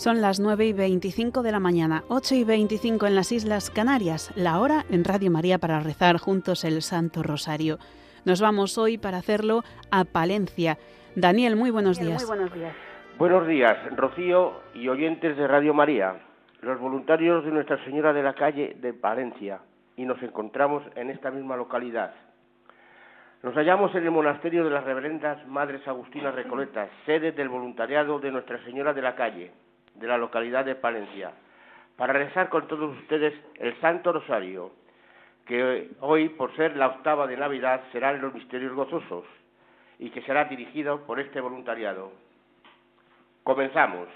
Son las 9:25 de la mañana, 8:25 en las Islas Canarias, la hora en Radio María para rezar juntos el Santo Rosario. Nos vamos hoy para hacerlo a Palencia. Daniel, muy buenos días. Muy buenos días. Buenos días, Rocío y oyentes de Radio María, los voluntarios de Nuestra Señora de la Calle de Palencia, y nos encontramos en esta misma localidad. Nos hallamos en el monasterio de las Reverendas Madres Agustinas Recoletas, sede del voluntariado de Nuestra Señora de la Calle, de la localidad de Palencia, para rezar con todos ustedes el Santo Rosario, que hoy, por ser la octava de Navidad, será en los misterios gozosos, y que será dirigido por este voluntariado. Comenzamos.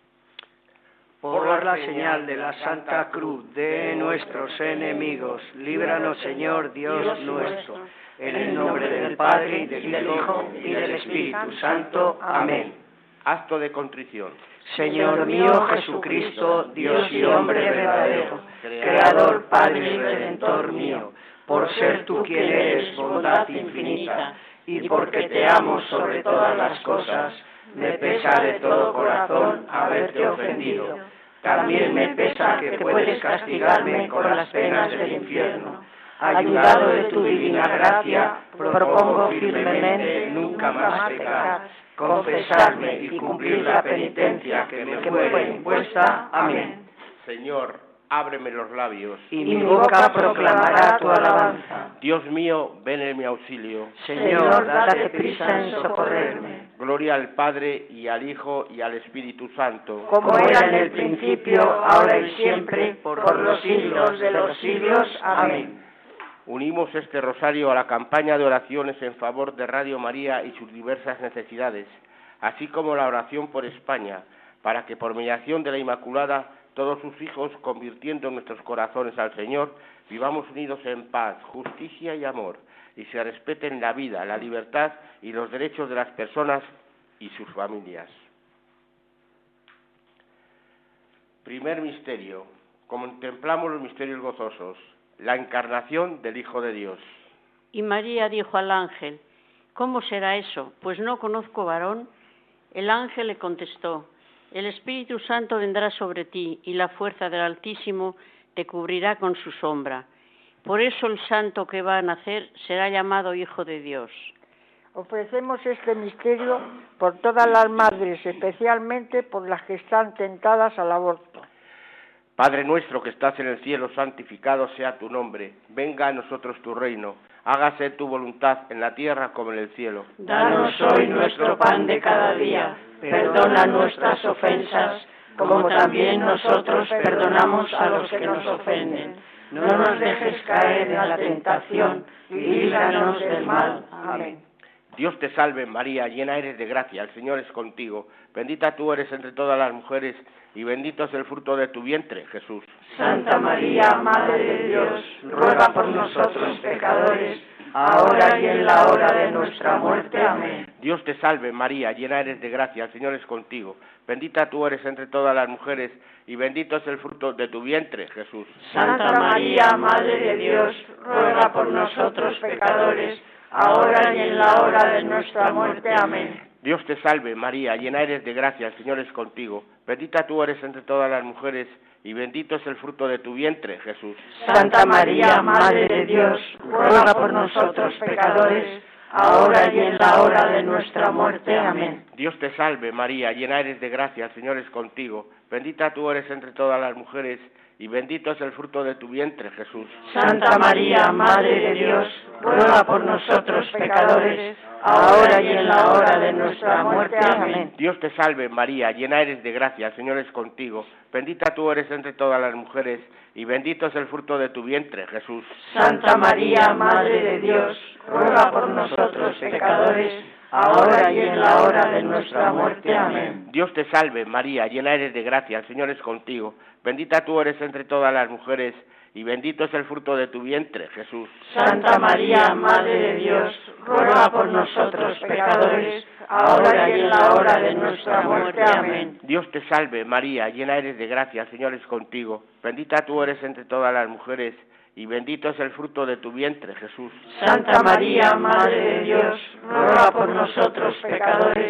Por la señal de la Santa Cruz de nuestros enemigos, líbranos, Señor Dios nuestro, en el nombre del Padre, y del Hijo, y del Espíritu Santo. Amén. Acto de contrición. Señor mío Jesucristo, Dios y hombre verdadero, Creador, Padre y Redentor mío, por ser tú quien eres bondad infinita, y porque te amo sobre todas las cosas, me pesa de todo corazón haberte ofendido. También me pesa que puedes castigarme con las penas del infierno. Ayudado de tu divina gracia, propongo firmemente nunca más pecar, confesarme y cumplir la penitencia que me fue impuesta. Amén. Señor, ábreme los labios, y mi boca proclamará tu alabanza. Dios mío, ven en mi auxilio. Señor, date prisa en socorrerme. Gloria al Padre, y al Hijo, y al Espíritu Santo. Como era en el principio, ahora y siempre, por los siglos de los siglos. Amén. Unimos este rosario a la campaña de oraciones en favor de Radio María y sus diversas necesidades, así como la oración por España, para que por mediación de la Inmaculada, todos sus hijos, convirtiendo nuestros corazones al Señor, vivamos unidos en paz, justicia y amor, y se respeten la vida, la libertad y los derechos de las personas y sus familias. Primer misterio. Contemplamos los misterios gozosos. La encarnación del Hijo de Dios. Y María dijo al ángel: ¿cómo será eso? Pues no conozco varón. El ángel le contestó: el Espíritu Santo vendrá sobre ti, y la fuerza del Altísimo te cubrirá con su sombra. Por eso el santo que va a nacer será llamado Hijo de Dios. Ofrecemos este misterio por todas las madres, especialmente por las que están tentadas al aborto. Padre nuestro que estás en el cielo, santificado sea tu nombre. Venga a nosotros tu reino. Hágase tu voluntad en la tierra como en el cielo. Danos hoy nuestro pan de cada día. Perdona nuestras ofensas, como también nosotros perdonamos a los que nos ofenden. No nos dejes caer en la tentación, y líbranos del mal. Amén. Dios te salve María, llena eres de gracia, el Señor es contigo. Bendita tú eres entre todas las mujeres, y bendito es el fruto de tu vientre, Jesús. Santa María, Madre de Dios, ruega por nosotros pecadores, ahora y en la hora de nuestra muerte. Amén. Dios te salve María, llena eres de gracia, el Señor es contigo. Bendita tú eres entre todas las mujeres, y bendito es el fruto de tu vientre, Jesús. Santa María, Madre de Dios, ruega por nosotros pecadores, ahora y en la hora de nuestra muerte. Amén. Dios te salve María, llena eres de gracia, el Señor es contigo. Bendita tú eres entre todas las mujeres, y bendito es el fruto de tu vientre, Jesús. Santa María, Madre de Dios, ruega por nosotros pecadores, ahora y en la hora de nuestra muerte. Amén. Dios te salve María, llena eres de gracia, el Señor es contigo. Bendita tú eres entre todas las mujeres, y bendito es el fruto de tu vientre, Jesús. Santa María, Madre de Dios, ruega por nosotros pecadores, ahora y en la hora de nuestra muerte. Amén. Dios te salve María, llena eres de gracia, el Señor es contigo. Bendita tú eres entre todas las mujeres, y bendito es el fruto de tu vientre, Jesús. Santa María, Madre de Dios, ruega por nosotros pecadores, ahora y en la hora de nuestra muerte. Amén. Dios te salve María, llena eres de gracia, el Señor es contigo. Bendita tú eres entre todas las mujeres, y bendito es el fruto de tu vientre, Jesús. Santa María, Madre de Dios, ruega por nosotros pecadores, ahora y en la hora de nuestra muerte. Amén. Dios te salve María, llena eres de gracia, el Señor es contigo. Bendita tú eres entre todas las mujeres, y bendito es el fruto de tu vientre, Jesús. Santa María, Madre de Dios, ruega por nosotros pecadores,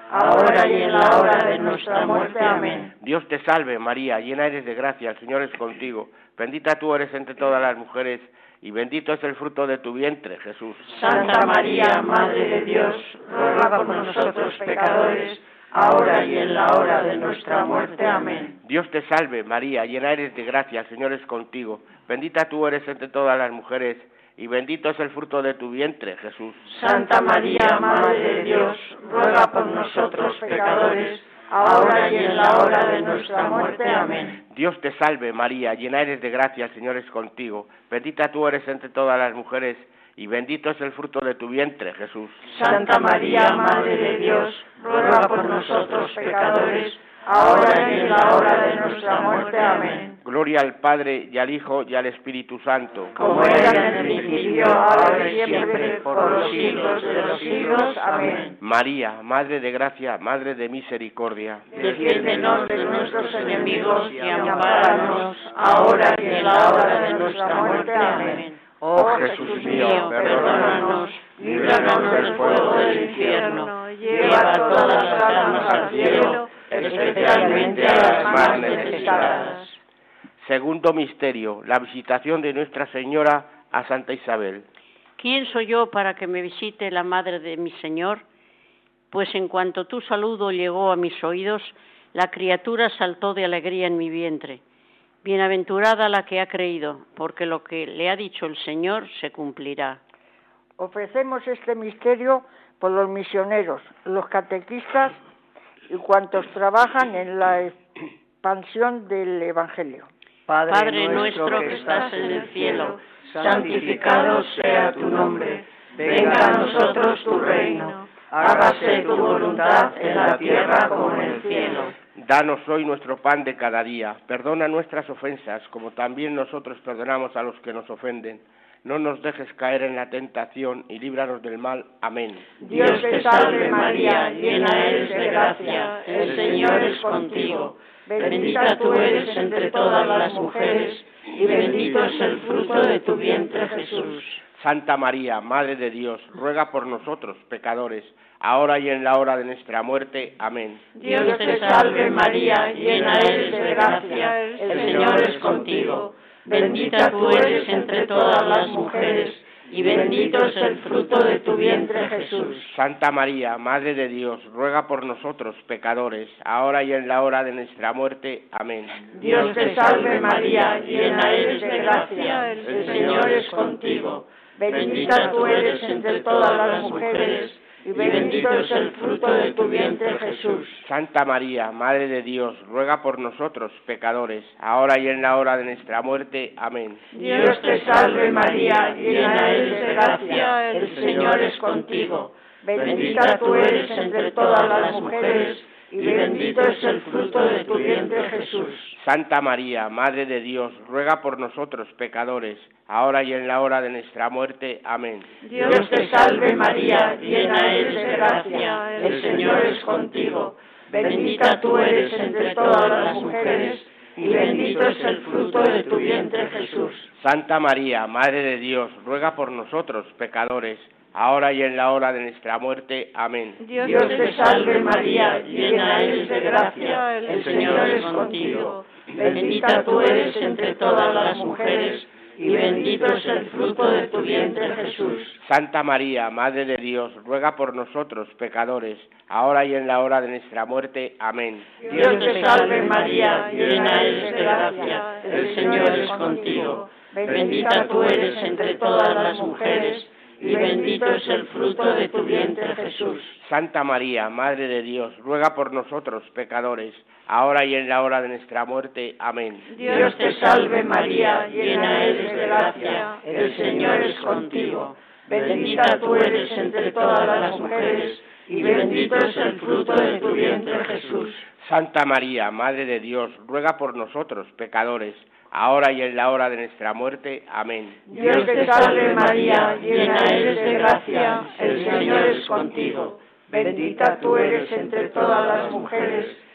ahora y en la hora de nuestra muerte. Amén. Dios te salve, María, llena eres de gracia, el Señor es contigo. Bendita tú eres entre todas las mujeres, y bendito es el fruto de tu vientre, Jesús. Santa María, Madre de Dios, ruega por nosotros pecadores, ahora y en la hora de nuestra muerte. Amén. Dios te salve, María, llena eres de gracia, el Señor es contigo. Bendita tú eres entre todas las mujeres, y bendito es el fruto de tu vientre, Jesús. Santa María, Madre de Dios, ruega por nosotros pecadores, ahora y en la hora de nuestra muerte. Amén. Dios te salve, María, llena eres de gracia, el Señor es contigo. Bendita tú eres entre todas las mujeres, y bendito es el fruto de tu vientre, Jesús. Santa María, Madre de Dios, ruega por nosotros pecadores, ahora y en la hora de nuestra muerte. Amén. Gloria al Padre, y al Hijo, y al Espíritu Santo. Como era en el principio, ahora y siempre, por los siglos de los siglos. Amén. María, Madre de gracia, Madre de misericordia. Defiéndenos de nuestros enemigos y ampáranos, ahora y en la hora de nuestra muerte. Amén. Oh Jesús mío, perdónanos, líbranos del fuego del infierno, lleva todas las almas al cielo, especialmente a las más necesitadas. Segundo misterio, la visitación de Nuestra Señora a Santa Isabel. ¿Quién soy yo para que me visite la madre de mi Señor? Pues en cuanto tu saludo llegó a mis oídos, la criatura saltó de alegría en mi vientre. Bienaventurada la que ha creído, porque lo que le ha dicho el Señor se cumplirá. Ofrecemos este misterio por los misioneros, los catequistas y cuantos trabajan en la expansión del Evangelio. Padre nuestro que estás en el cielo, santificado sea tu nombre, venga a nosotros tu reino, hágase tu voluntad en la tierra como en el cielo. Danos hoy nuestro pan de cada día, perdona nuestras ofensas, como también nosotros perdonamos a los que nos ofenden. No nos dejes caer en la tentación y líbranos del mal. Amén. Dios te salve María, llena eres de gracia, el Señor es contigo. Bendita tú eres entre todas las mujeres, y bendito es el fruto de tu vientre, Jesús. Santa María, Madre de Dios, ruega por nosotros, pecadores, ahora y en la hora de nuestra muerte. Amén. Dios te salve María, llena eres de gracia, el Señor es contigo. Bendita tú eres entre todas las mujeres, y bendito es el fruto de tu vientre, Jesús. Santa María, Madre de Dios, ruega por nosotros, pecadores, ahora y en la hora de nuestra muerte. Amén. Dios te salve María, llena eres de gracia, el Señor es contigo. Bendita tú eres entre todas las mujeres, y bendito es el fruto de tu vientre, Jesús. Santa María, Madre de Dios, ruega por nosotros, pecadores, ahora y en la hora de nuestra muerte. Amén. Dios te salve María, llena eres de gracia, el Señor es contigo. Bendita tú eres entre todas las mujeres, y bendito es el fruto de tu vientre, Jesús. Santa María, Madre de Dios, ruega por nosotros, pecadores, ahora y en la hora de nuestra muerte. Amén. Dios te salve María, llena eres de gracia, el Señor es contigo. Bendita tú eres entre todas las mujeres, y bendito es el fruto de tu vientre, Jesús. Santa María, Madre de Dios, ruega por nosotros, pecadores, ahora y en la hora de nuestra muerte. Amén. Dios te salve María, llena eres de gracia, el Señor es contigo. Bendita tú eres entre todas las mujeres, y bendito es el fruto de tu vientre, Jesús. Santa María, Madre de Dios, ruega por nosotros, pecadores, ahora y en la hora de nuestra muerte. Amén. Dios te salve María, llena eres de gracia, el Señor es contigo. Bendita tú eres entre todas las mujeres, y bendito es el fruto de tu vientre, Jesús. Santa María, Madre de Dios, ruega por nosotros, pecadores, ahora y en la hora de nuestra muerte. Amén. Dios te salve María, llena eres de gracia, el Señor es contigo. Bendita tú eres entre todas las mujeres, y bendito es el fruto de tu vientre, Jesús. Santa María, Madre de Dios, ruega por nosotros, pecadores, ahora y en la hora de nuestra muerte. Amén. Dios te salve María, llena eres de gracia, el Señor es contigo. Bendita tú eres entre todas las mujeres,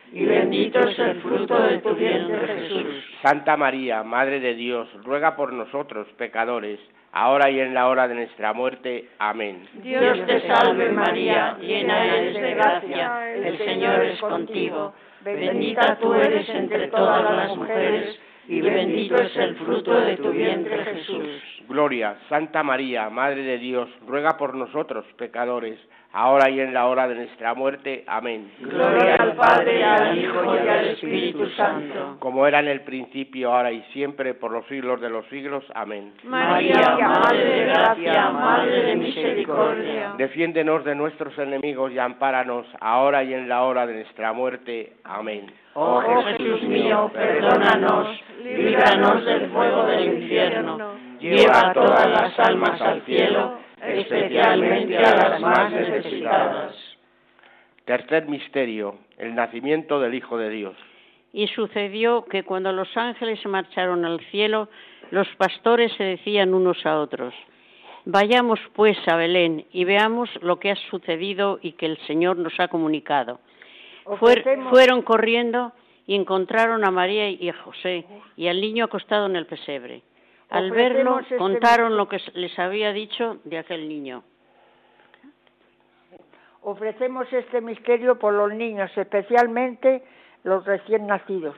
y bendito es el fruto de tu vientre, Jesús. Santa María, Madre de Dios, ruega por nosotros, pecadores, ahora y en la hora de nuestra muerte. Amén. Dios te salve María, llena eres de gracia, el Señor es contigo. Bendita tú eres entre todas las mujeres, y bendito es el fruto de tu vientre, Jesús. Gloria, Santa María, Madre de Dios, ruega por nosotros, pecadores, ahora y en la hora de nuestra muerte. Amén. Gloria al Padre, al Hijo y al Espíritu Santo. Como era en el principio, ahora y siempre, por los siglos de los siglos. Amén. María, Madre de gracia, Madre de misericordia. Defiéndenos de nuestros enemigos y ampáranos, ahora y en la hora de nuestra muerte. Amén. Oh Jesús mío, perdónanos, líbranos del fuego del infierno, lleva a todas las almas al cielo, especialmente a las más necesitadas. Tercer misterio, el nacimiento del Hijo de Dios. Y sucedió que cuando los ángeles se marcharon al cielo, los pastores se decían unos a otros: vayamos pues a Belén y veamos lo que ha sucedido y que el Señor nos ha comunicado. Fueron corriendo y encontraron a María y a José y al niño acostado en el pesebre. Al verlo, contaron lo que les había dicho de aquel niño. Ofrecemos este misterio por los niños, especialmente los recién nacidos.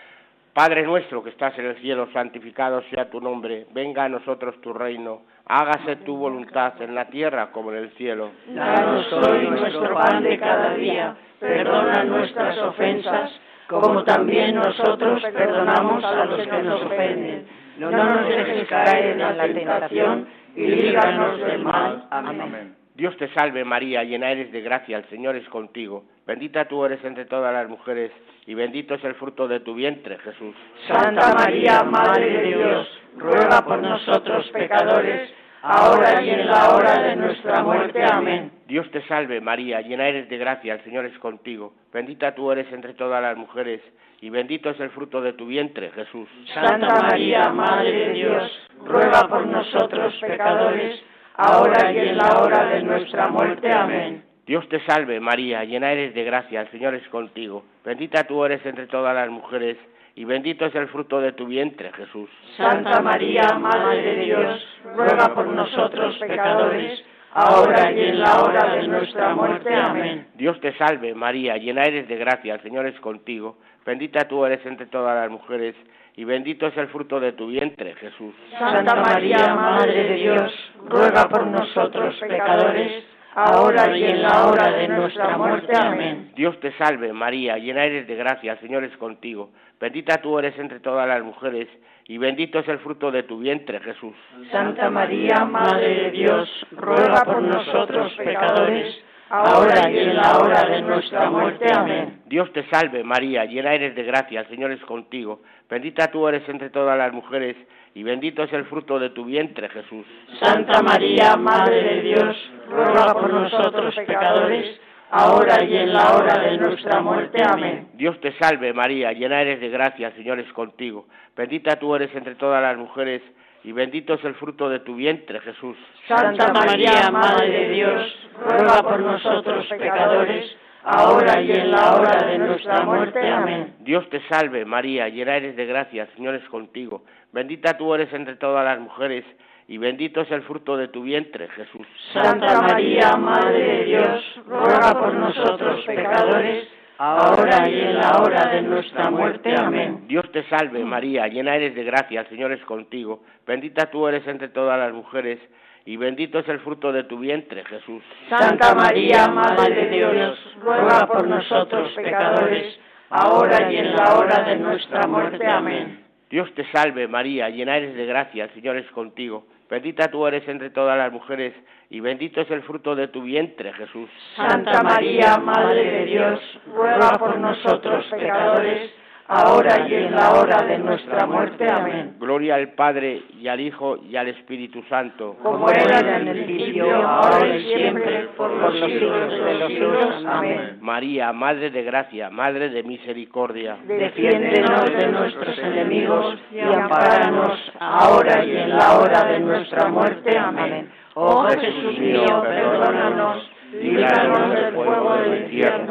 Padre nuestro que estás en el cielo, santificado sea tu nombre. Venga a nosotros tu reino. Hágase tu voluntad en la tierra como en el cielo. Danos hoy nuestro pan de cada día. Perdona nuestras ofensas, como también nosotros perdonamos a los que nos ofenden. No nos dejes caer en la tentación y líbranos del mal. Amén. Dios te salve María, llena eres de gracia, el Señor es contigo. Bendita tú eres entre todas las mujeres, y bendito es el fruto de tu vientre, Jesús. Santa María, Madre de Dios, ruega por nosotros pecadores, ahora y en la hora de nuestra muerte. Amén. Dios te salve María, llena eres de gracia, el Señor es contigo. Bendita tú eres entre todas las mujeres, y bendito es el fruto de tu vientre, Jesús. Santa María, Madre de Dios, ruega por nosotros pecadores, ahora y en la hora de nuestra muerte. Amén. Dios te salve María, llena eres de gracia, el Señor es contigo. Bendita tú eres entre todas las mujeres, y bendito es el fruto de tu vientre, Jesús. Santa María, Madre de Dios, ruega por nosotros pecadores, ahora y en la hora de nuestra muerte. Amén. Dios te salve María, llena eres de gracia, el Señor es contigo. Bendita tú eres entre todas las mujeres, y bendito es el fruto de tu vientre, Jesús. Santa María, Madre de Dios, ruega por nosotros pecadores, ahora y en la hora de nuestra muerte. Amén. Dios te salve María, llena eres de gracia, el Señor es contigo. Bendita tú eres entre todas las mujeres, y bendito es el fruto de tu vientre, Jesús. Santa María, Madre de Dios, ruega por nosotros pecadores, ahora y en la hora de nuestra muerte. Amén. Dios te salve María, llena eres de gracia, el Señor es contigo. Bendita tú eres entre todas las mujeres, y bendito es el fruto de tu vientre, Jesús. Santa María, Madre de Dios, ruega por nosotros pecadores, ahora y en la hora de nuestra muerte. Amén. Dios te salve María, llena eres de gracia, el Señor es contigo. Bendita tú eres entre todas las mujeres, y bendito es el fruto de tu vientre, Jesús. Santa María, Madre de Dios, ruega por nosotros pecadores, ahora y en la hora de nuestra muerte. Amén. Dios te salve María, llena eres de gracia, el Señor es contigo. Bendita tú eres entre todas las mujeres, y bendito es el fruto de tu vientre, Jesús. Santa María, Madre de Dios, ruega por nosotros pecadores, ahora y en la hora de nuestra muerte. Amén. Dios te salve María, llena eres de gracia, el Señor es contigo. Bendita tú eres entre todas las mujeres, y bendito es el fruto de tu vientre, Jesús. Santa María, Madre de Dios, ruega por nosotros pecadores, ahora y en la hora de nuestra muerte. Amén. Dios te salve María, llena eres de gracia, el Señor es contigo. Bendita tú eres entre todas las mujeres, y bendito es el fruto de tu vientre, Jesús. Santa María, Madre de Dios, ruega por nosotros pecadores, ahora y en la hora de nuestra muerte. Amén. Gloria al Padre, y al Hijo, y al Espíritu Santo. Como era en el principio, ahora y siempre, por los siglos de los siglos. Amén. María, Madre de gracia, Madre de misericordia. Defiéndenos de nuestros enemigos y ampáranos ahora y en la hora de nuestra muerte. Amén. Oh Jesús mío, perdónanos, líbranos del fuego del infierno,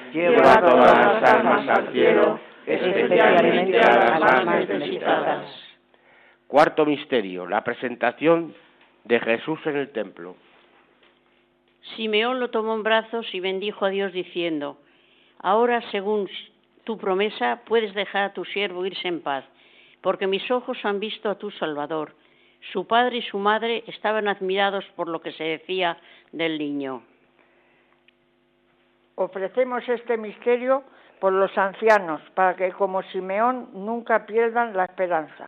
lleva a todas las almas al cielo, especialmente a las más necesitadas. Cuarto misterio, la presentación de Jesús en el templo. Simeón lo tomó en brazos y bendijo a Dios diciendo: ahora, según tu promesa, puedes dejar a tu siervo irse en paz, porque mis ojos han visto a tu Salvador. Su padre y su madre estaban admirados por lo que se decía del niño. Ofrecemos este misterio por los ancianos, para que como Simeón nunca pierdan la esperanza.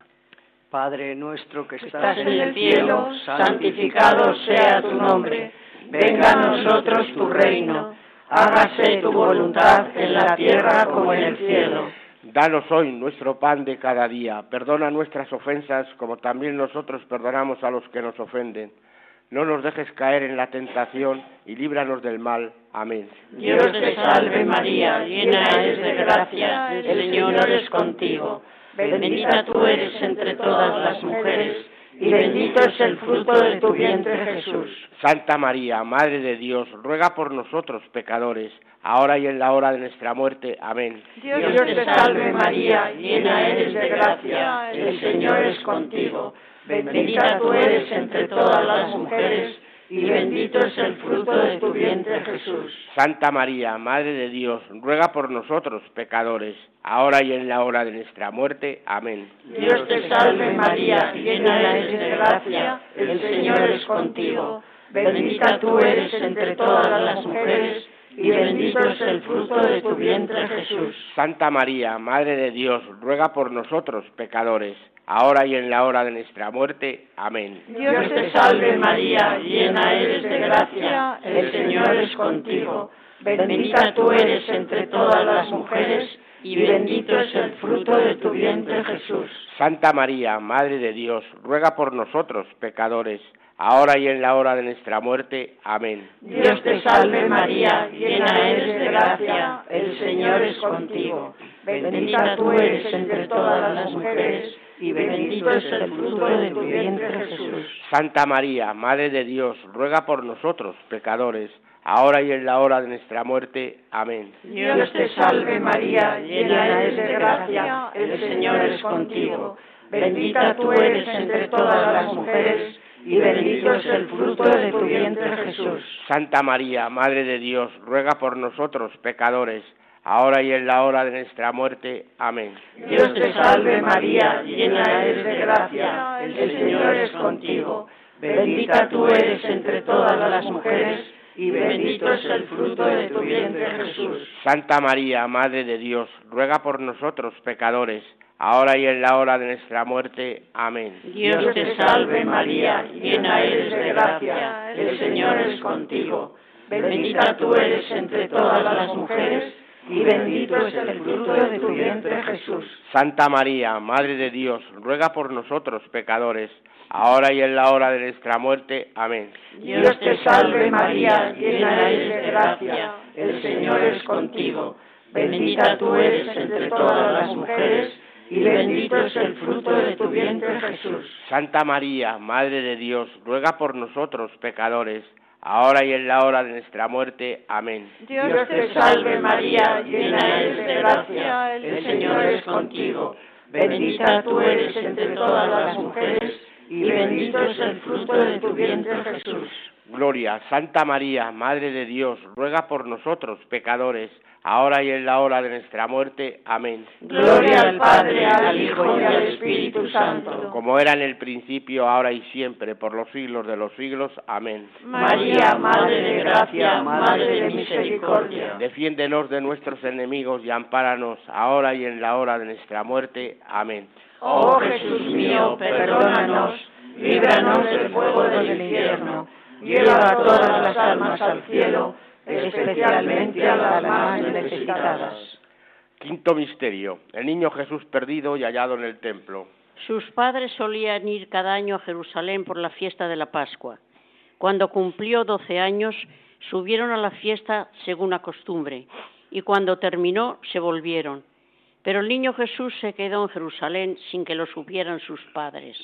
Padre nuestro que Estás en el cielo, santificado sea tu nombre. Venga a nosotros tu reino. Hágase tu voluntad en la tierra como en el cielo. Danos hoy nuestro pan de cada día. Perdona nuestras ofensas como también nosotros perdonamos a los que nos ofenden. No nos dejes caer en la tentación y líbranos del mal. Amén. Dios te salve María, llena eres de gracia, el Señor es contigo. Bendita tú eres entre todas las mujeres, y bendito es el fruto de tu vientre Jesús. Santa María, Madre de Dios, ruega por nosotros pecadores, ahora y en la hora de nuestra muerte. Amén. Dios te salve María, llena eres de gracia, el Señor es contigo. Bendita tú eres entre todas las mujeres, y bendito es el fruto de tu vientre Jesús. Santa María, Madre de Dios, ruega por nosotros pecadores, ahora y en la hora de nuestra muerte. Amén. Dios te salve María, llena eres de gracia, el Señor es contigo. Bendita tú eres entre todas las mujeres, y bendito es el fruto de tu vientre Jesús. Santa María, Madre de Dios, ruega por nosotros pecadores, ahora y en la hora de nuestra muerte. Amén. Dios te salve María, llena eres de gracia, el Señor es contigo. Bendita tú eres entre todas las mujeres, y bendito es el fruto de tu vientre Jesús. Santa María, Madre de Dios, ruega por nosotros pecadores, ahora y en la hora de nuestra muerte. Amén. Dios te salve María, llena eres de gracia, el Señor es contigo. Bendita tú eres entre todas las mujeres, y bendito es el fruto de tu vientre Jesús. Santa María, Madre de Dios, ruega por nosotros pecadores, ahora y en la hora de nuestra muerte. Amén. Dios te salve María, llena eres de gracia, el Señor es contigo. Bendita tú eres entre todas las mujeres, y bendito es el fruto de tu vientre Jesús. Santa María, Madre de Dios, ruega por nosotros pecadores, ahora y en la hora de nuestra muerte. Amén. Dios te salve María, llena eres de gracia, el Señor es contigo. Bendita tú eres entre todas las mujeres, y bendito es el fruto de tu vientre Jesús. Santa María, Madre de Dios, ruega por nosotros pecadores, ahora y en la hora de nuestra muerte. Amén. Dios te salve María, llena eres de gracia, el Señor es contigo. Bendita tú eres entre todas las mujeres, y bendito es el fruto de tu vientre Jesús. Santa María, Madre de Dios, ruega por nosotros pecadores, ahora y en la hora de nuestra muerte. Amén. Dios te salve María, llena eres de gracia, el Señor es contigo. Bendita tú eres entre todas las mujeres, y bendito es el fruto de tu vientre Jesús. Santa María, Madre de Dios, ruega por nosotros pecadores, ahora y en la hora de nuestra muerte. Amén. Dios te salve María, llena eres de gracia, el Señor es contigo. Bendita tú eres entre todas las mujeres, y bendito es el fruto de tu vientre Jesús. Gloria, Santa María, Madre de Dios, ruega por nosotros pecadores, ahora y en la hora de nuestra muerte. Amén. Gloria al Padre, al Hijo y al Espíritu Santo. Como era en el principio, ahora y siempre, por los siglos de los siglos. Amén. María, Madre de gracia, Madre de misericordia. Defiéndenos de nuestros enemigos y ampáranos, ahora y en la hora de nuestra muerte. Amén. Oh Jesús mío, perdónanos, líbranos del fuego del infierno, lleva a todas las almas al cielo, especialmente a las más necesitadas. Quinto misterio, el niño Jesús perdido y hallado en el templo. Sus padres solían ir cada año a Jerusalén por la fiesta de la Pascua. Cuando cumplió 12 años, subieron a la fiesta según la costumbre, y cuando terminó, se volvieron. Pero el niño Jesús se quedó en Jerusalén sin que lo supieran sus padres.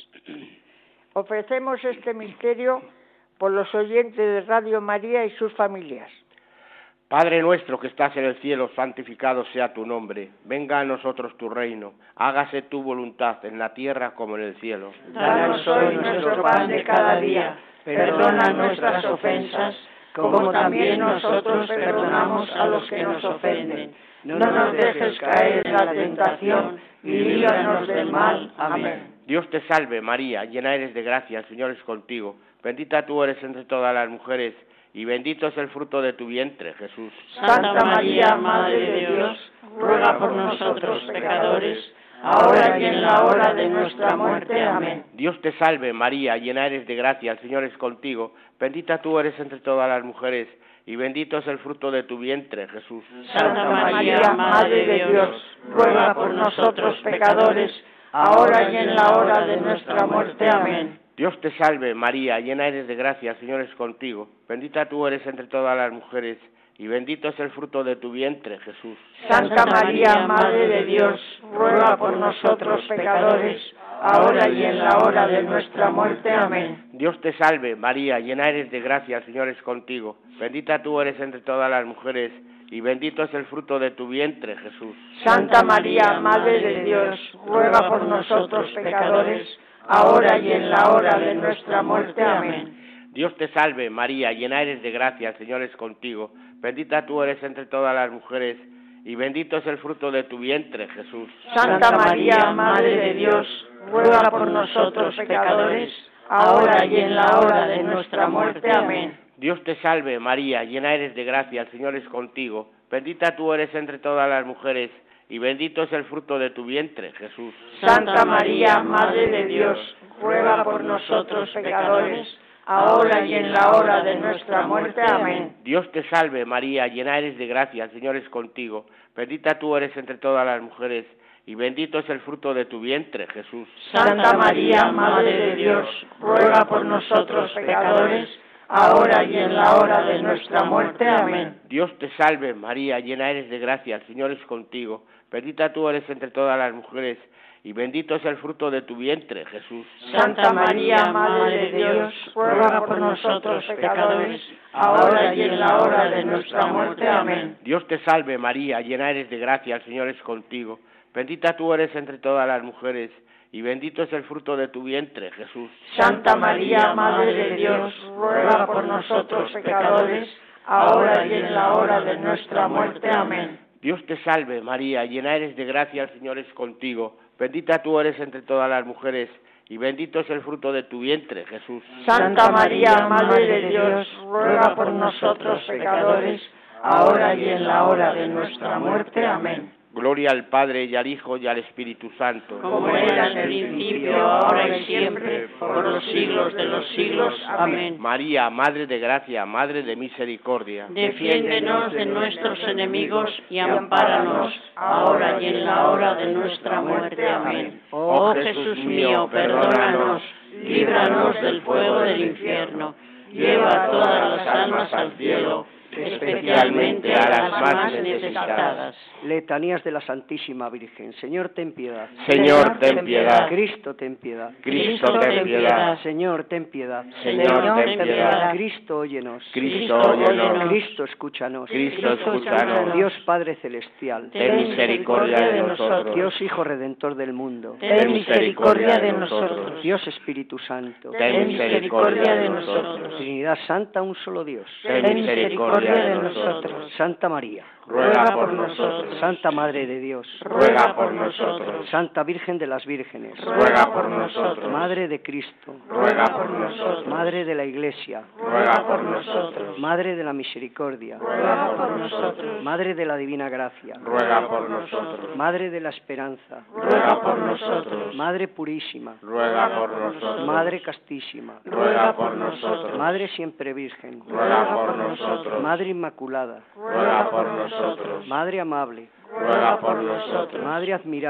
Ofrecemos este misterio por los oyentes de Radio María y sus familias. Padre nuestro que estás en el cielo, santificado sea tu nombre. Venga a nosotros tu reino. Hágase tu voluntad en la tierra como en el cielo. Danos hoy nuestro pan de cada día. Perdona nuestras ofensas, como también nosotros perdonamos a los que nos ofenden. No nos dejes caer en la tentación y líbranos del mal. Amén. Dios te salve, María, llena eres de gracia, el Señor es contigo. Bendita tú eres entre todas las mujeres, y bendito es el fruto de tu vientre, Jesús. Santa María, Madre de Dios, ruega por nosotros pecadores, ahora y en la hora de nuestra muerte. Amén. Dios te salve, María, llena eres de gracia, el Señor es contigo. Bendita tú eres entre todas las mujeres, y bendito es el fruto de tu vientre, Jesús. Santa María, Madre de Dios, ruega por nosotros pecadores, ahora y en la hora de nuestra muerte. Amén. Dios te salve, María, llena eres de gracia, el Señor es contigo. Bendita tú eres entre todas las mujeres, y bendito es el fruto de tu vientre, Jesús. Santa María, Madre de Dios, ruega por nosotros pecadores, ahora y en la hora de nuestra muerte. Amén. Dios te salve, María, llena eres de gracia, el Señor es contigo. Bendita tú eres entre todas las mujeres, y bendito es el fruto de tu vientre, Jesús. Santa María, Madre de Dios, ruega por nosotros pecadores, ahora y en la hora de nuestra muerte. Amén. Dios te salve, María, llena eres de gracia, el Señor es contigo. Bendita tú eres entre todas las mujeres, y bendito es el fruto de tu vientre, Jesús. Santa María, Madre de Dios, ruega por nosotros pecadores, ahora y en la hora de nuestra muerte. Amén. Dios te salve, María, llena eres de gracia, el Señor es contigo. Bendita tú eres entre todas las mujeres, y bendito es el fruto de tu vientre, Jesús. Santa María, Madre de Dios, ruega por nosotros pecadores, ahora y en la hora de nuestra muerte. Amén. Dios te salve, María, llena eres de gracia, el Señor es contigo. Bendita tú eres entre todas las mujeres, y bendito es el fruto de tu vientre, Jesús. Santa María, Madre de Dios, ruega por nosotros pecadores, ahora y en la hora de nuestra muerte. Amén. Dios te salve, María, llena eres de gracia, el Señor es contigo. Bendita tú eres entre todas las mujeres, y bendito es el fruto de tu vientre, Jesús. Santa María, Madre de Dios, ruega por nosotros pecadores, ahora y en la hora de nuestra muerte. Amén. Dios te salve, María, llena eres de gracia, el Señor es contigo. Bendita tú eres entre todas las mujeres, y bendito es el fruto de tu vientre, Jesús. Santa María, Madre de Dios, ruega por nosotros pecadores, ahora y en la hora de nuestra muerte. Amén. Dios te salve, María, llena eres de gracia, el Señor es contigo. Bendita tú eres entre todas las mujeres, y bendito es el fruto de tu vientre, Jesús. Santa María, Madre de Dios, ruega por nosotros pecadores, ahora y en la hora de nuestra muerte. Amén. Gloria al Padre, y al Hijo, y al Espíritu Santo. Como era en el principio, ahora y siempre, por los siglos de los siglos. Amén. María, Madre de gracia, Madre de misericordia. Defiéndenos de nuestros enemigos y ampáranos, ahora y en la hora de nuestra muerte. Amén. Oh Jesús mío, perdónanos, líbranos del fuego del infierno, lleva todas las almas al cielo, especialmente a las más necesitadas. Letanías de la Santísima Virgen. Señor, ten piedad. Señor, ten piedad. Cristo, ten piedad. Cristo, ten piedad. Señor, ten piedad. Señor, ten piedad. Cristo, óyenos. Cristo, óyenos. Cristo, escúchanos. Cristo, escúchanos. Dios Padre Celestial. Ten misericordia de nosotros. Dios Hijo Redentor del mundo. Ten misericordia de nosotros. Dios Espíritu Santo. Ten misericordia de nosotros. Trinidad Santa, un solo Dios. Ten misericordia de nosotros. Santa María. Ruega por nosotros. Santa Madre de Dios. Ruega por nosotros. Santa Virgen de las Vírgenes. Ruega por nosotros. Madre de Cristo. Ruega por nosotros. Madre de la Iglesia. Ruega por nosotros. Madre de la Misericordia. Ruega por nosotros. Madre de la Divina Gracia. Ruega por nosotros. Madre de la Esperanza. Ruega por nosotros. Madre Purísima. Ruega por nosotros. Madre Castísima. Ruega por nosotros. Madre Siempre Virgen. Ruega por nosotros. Madre Inmaculada. Ruega por nosotros. Madre Amable. Ruega por nosotros. Madre Admirable.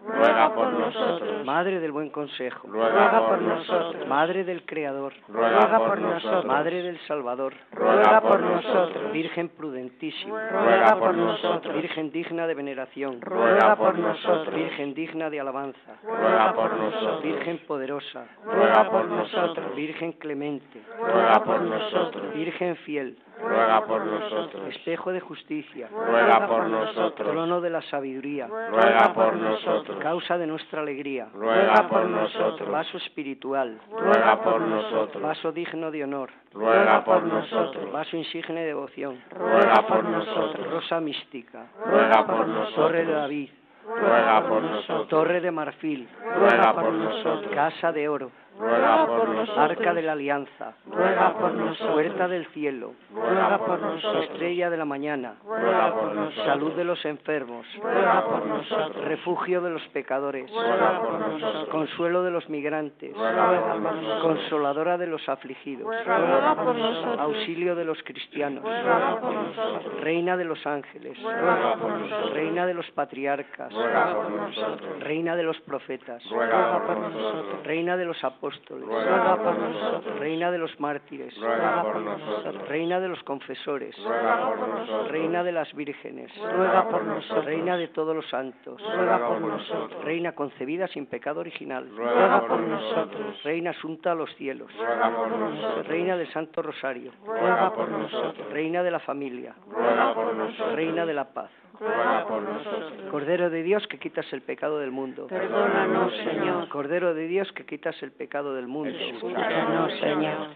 ruega por nosotros. Madre del buen consejo, Ruega por nosotros. Madre del Creador, Ruega por nosotros. Madre del Salvador, Ruega por nosotros. Virgen prudentísima, Ruega por nosotros. Virgen digna de veneración, Ruega por nosotros. Virgen digna de alabanza, Ruega por nosotros. Virgen poderosa, Ruega por nosotros. Virgen clemente, Ruega por nosotros. Virgen fiel, Ruega por nosotros. espejo de justicia, Ruega por nosotros. trono de la sabiduría, Ruega por nosotros. causa de nuestra alegría, Ruega por nosotros. vaso espiritual, Ruega por nosotros. vaso digno de honor, Ruega por nosotros. vaso insigne de devoción, Ruega por nosotros. rosa mística, Ruega por torre de nosotros. David, Ruega por nosotros. torre de marfil, Ruega por nosotros. casa de oro, Ruega por nosotros. arca de la alianza, Ruega por nosotros. puerta del cielo, Ruega por nosotros. estrella de la mañana, Ruega por nosotros. salud de los enfermos, Ruega por nosotros. refugio de los pecadores, Ruega por nosotros. consuelo de los migrantes, Ruega por nosotros. consoladora de los afligidos, Ruega por nosotros. auxilio de los cristianos, Ruega por nosotros. reina de los ángeles, Ruega por nosotros. reina de los patriarcas, Ruega por nosotros. reina de los profetas, Ruega por nosotros. reina de los apóstoles, Ruega por nosotros. reina de los mártires, Ruega por nosotros. reina de los confesores, Ruega por nosotros. reina de las vírgenes, Ruega por nosotros. reina de todos los santos, Ruega por nosotros. reina concebida sin pecado original, Ruega por nosotros. reina asunta a los cielos, Ruega por nosotros. reina del Santo Rosario, Ruega por nosotros. reina de la familia, Ruega por nosotros. reina de la paz, Ruega por nosotros. Cordero de Dios que quitas el pecado del mundo, Perdónanos, Señor. Cordero de Dios que quitas el pecado del mundo, Escúchanos, Señor.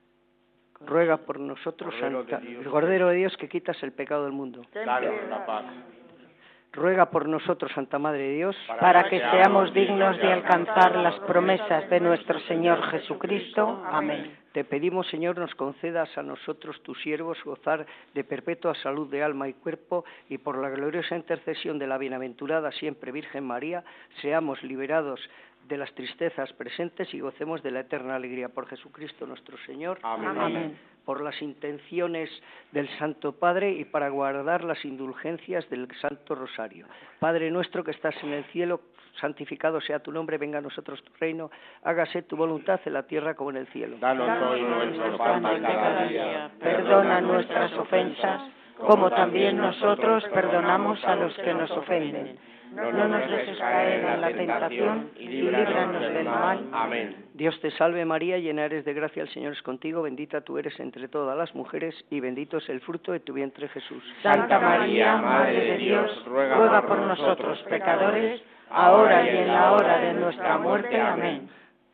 ruega por nosotros, Cordero de Santa, Dios. Cordero de Dios que quitas el pecado del mundo, Danos la paz. ruega por nosotros, Santa Madre de Dios, para que seamos dignos de alcanzar las promesas de nuestro Señor Jesucristo. Amén. Te pedimos, Señor, nos concedas a nosotros, tus siervos, gozar de perpetua salud de alma y cuerpo, y por la gloriosa intercesión de la bienaventurada siempre Virgen María, seamos liberados de las tristezas presentes y gocemos de la eterna alegría por Jesucristo nuestro Señor. Amén. Amén. Por las intenciones del Santo Padre y para guardar las indulgencias del Santo Rosario. Padre nuestro que estás en el cielo, santificado sea tu nombre, venga a nosotros tu reino, hágase tu voluntad en la tierra como en el cielo. Danos hoy nuestro pan de cada día. Perdona nuestras ofensas, como también nosotros perdonamos a los que nos ofenden. No nos dejes caer en la tentación y líbranos del mal. Amén. Dios te salve María, llena eres de gracia, el Señor es contigo, bendita tú eres entre todas las mujeres y bendito es el fruto de tu vientre Jesús. Santa María, Madre de Dios, ruega por nosotros pecadores, ahora y en la hora de nuestra muerte. Amén.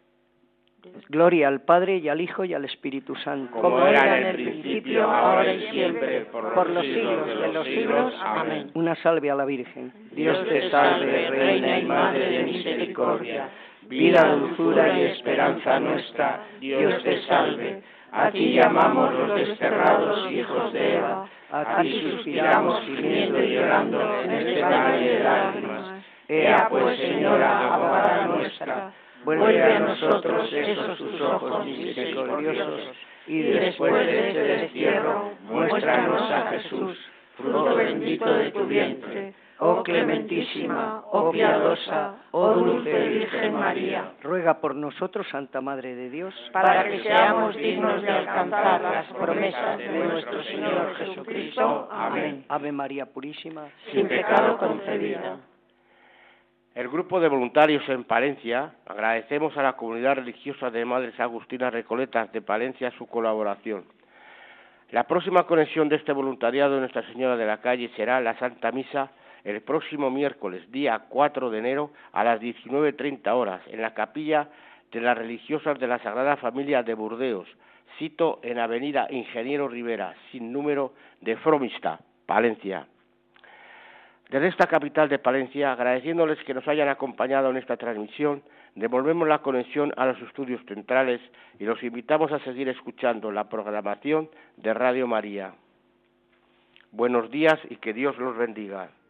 Gloria al Padre y al Hijo y al Espíritu Santo. Como era en el principio, ahora y siempre, por los siglos de los siglos. Amén. Una salve a la Virgen. Dios te salve, Reina y Madre de misericordia, vida, dulzura y esperanza nuestra. Dios te salve. A ti llamamos los desterrados hijos de Eva, a ti suspiramos gimiendo y llorando en este valle de lágrimas. Ea pues, Señora, abogada nuestra, vuelve a nosotros esos tus ojos misericordiosos, y después de este destierro, muéstranos a Jesús, fruto bendito de tu vientre. Oh clementísima, oh piadosa, oh dulce Virgen María, Ruega por nosotros, Santa Madre de Dios, para que seamos dignos de alcanzar las promesas de nuestro Señor Jesucristo. Amén. Ave María Purísima. Sin pecado concebida. El grupo de voluntarios en Palencia, agradecemos a la comunidad religiosa de Madres Agustinas Recoletas de Palencia su colaboración. La próxima conexión de este voluntariado de Nuestra Señora de la Calle será la Santa Misa el próximo miércoles, día 4 de enero, a las 19:30 horas, en la capilla de las religiosas de la Sagrada Familia de Burdeos, sito en Avenida Ingeniero Rivera, sin número, de Fromista, Palencia. Desde esta capital de Palencia, agradeciéndoles que nos hayan acompañado en esta transmisión, devolvemos la conexión a los estudios centrales y los invitamos a seguir escuchando la programación de Radio María. Buenos días y que Dios los bendiga.